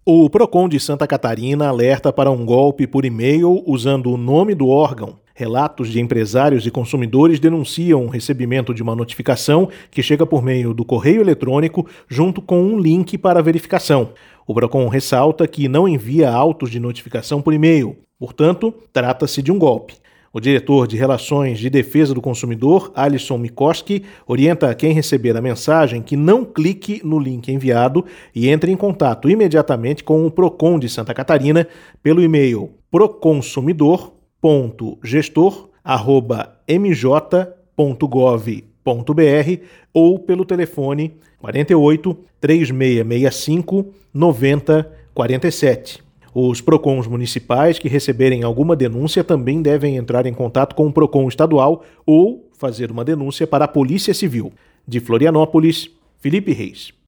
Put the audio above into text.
O Procon de Santa Catarina alerta para um golpe por e-mail usando o nome do órgão. Relatos de empresários e consumidores denunciam o recebimento de uma notificação que chega por meio do correio eletrônico junto com um link para verificação. O Procon ressalta que não envia autos de notificação por e-mail. Portanto, trata-se de um golpe. O diretor de Relações de Defesa do Consumidor, Alisson Mikoski, orienta quem receber a mensagem que não clique no link enviado e entre em contato imediatamente com o Procon de Santa Catarina pelo e-mail proconsumidor.gestor@mj.gov.br ou pelo telefone 48 3665 9047. Os PROCONs municipais que receberem alguma denúncia também devem entrar em contato com o PROCON estadual ou fazer uma denúncia para a Polícia Civil. De Florianópolis, Felipe Reis.